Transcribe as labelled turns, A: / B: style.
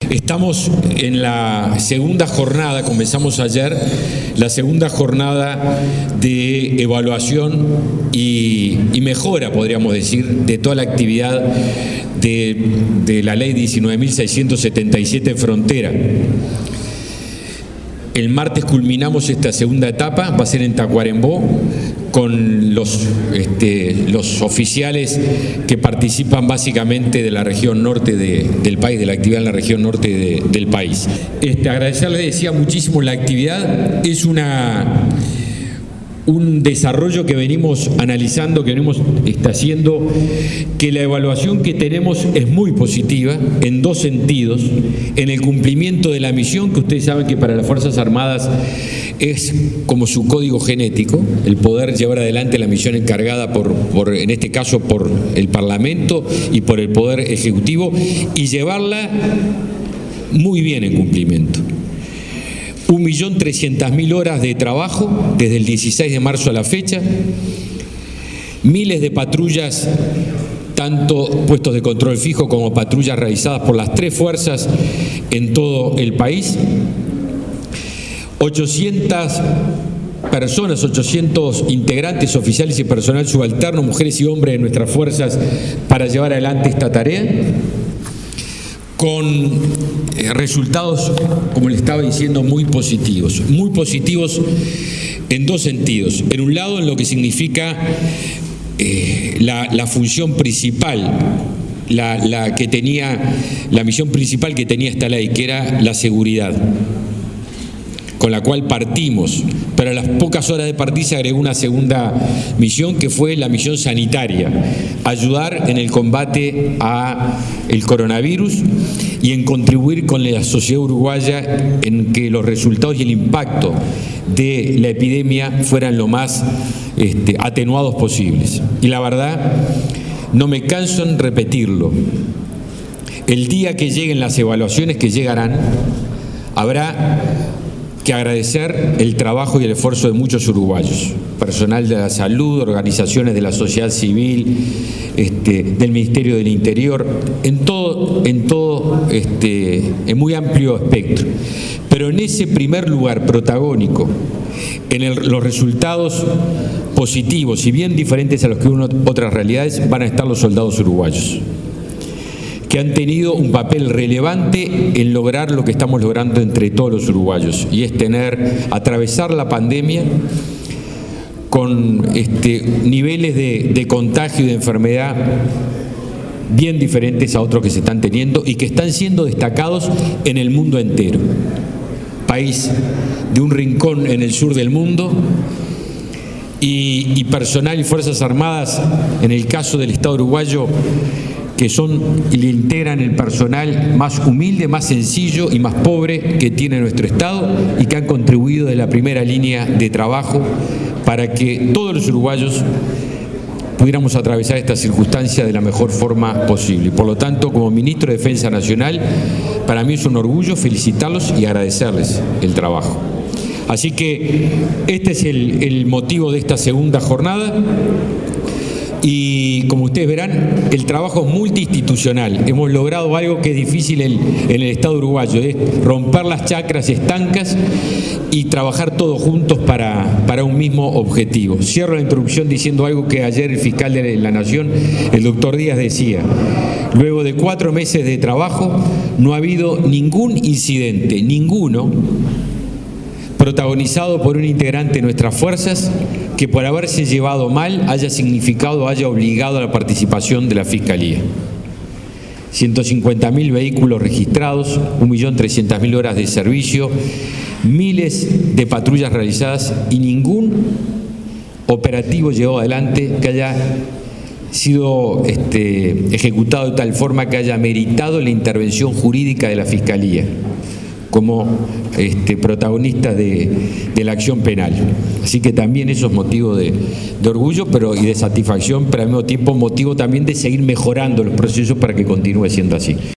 A: Estamos en la segunda jornada, comenzamos ayer, la segunda jornada de evaluación y mejora, podríamos decir, de toda la actividad de la ley 19.677 en frontera. El martes culminamos esta segunda etapa, va a ser en Tacuarembó, con los oficiales que participan básicamente de la región norte del país, de la actividad en la región norte del país. Agradecerles, decía, muchísimo la actividad. Es un desarrollo que venimos analizando, que venimos haciendo, que la evaluación que tenemos es muy positiva en dos sentidos: en el cumplimiento de la misión, que ustedes saben que para las Fuerzas Armadas es como su código genético, el poder llevar adelante la misión encargada en este caso por el Parlamento y por el Poder Ejecutivo, y llevarla muy bien en cumplimiento. 1.300.000 horas de trabajo desde el 16 de marzo a la fecha, miles de patrullas, tanto puestos de control fijo como patrullas realizadas por las tres fuerzas en todo el país, 800 personas, 800 integrantes, oficiales y personal subalterno, mujeres y hombres de nuestras fuerzas, para llevar adelante esta tarea, con resultados, como le estaba diciendo, muy positivos en dos sentidos. En un lado, en lo que significa la función principal, la misión principal que tenía esta ley, que era la seguridad, con la cual partimos, pero a las pocas horas de partir se agregó una segunda misión, que fue la misión sanitaria: ayudar en el combate al coronavirus y en contribuir con la sociedad uruguaya en que los resultados y el impacto de la epidemia fueran lo más atenuados posibles. Y la verdad, no me canso en repetirlo, el día que lleguen las evaluaciones, que llegarán, habrá que agradecer el trabajo y el esfuerzo de muchos uruguayos, personal de la salud, organizaciones de la sociedad civil, del Ministerio del Interior, en muy amplio espectro. Pero en ese primer lugar protagónico, los resultados positivos, si bien diferentes a los que otras realidades, van a estar los soldados uruguayos, que han tenido un papel relevante en lograr lo que estamos logrando entre todos los uruguayos, y es atravesar la pandemia con niveles de contagio y de enfermedad bien diferentes a otros que se están teniendo y que están siendo destacados en el mundo entero. País de un rincón en el sur del mundo, y personal y Fuerzas Armadas, en el caso del Estado uruguayo, que son y le integran el personal más humilde, más sencillo y más pobre que tiene nuestro Estado, y que han contribuido de la primera línea de trabajo para que todos los uruguayos pudiéramos atravesar esta circunstancia de la mejor forma posible. Por lo tanto, como Ministro de Defensa Nacional, para mí es un orgullo felicitarlos y agradecerles el trabajo. Así que este es el motivo de esta segunda jornada. Y como ustedes verán, el trabajo es multiinstitucional. Hemos logrado algo que es difícil en el Estado uruguayo: es romper las chacras estancas y trabajar todos juntos para un mismo objetivo. Cierro la introducción diciendo algo que ayer el fiscal de la Nación, el doctor Díaz, decía: luego de 4 meses de trabajo no ha habido ningún incidente, ninguno, protagonizado por un integrante de nuestras fuerzas, que por haberse llevado mal haya significado, haya obligado a la participación de la Fiscalía. 150.000 vehículos registrados, 1.300.000 horas de servicio, miles de patrullas realizadas y ningún operativo llevado adelante que haya sido ejecutado de tal forma que haya meritado la intervención jurídica de la Fiscalía como protagonista de la acción penal. Así que también eso es motivo de orgullo y de satisfacción, pero al mismo tiempo motivo también de seguir mejorando los procesos para que continúe siendo así.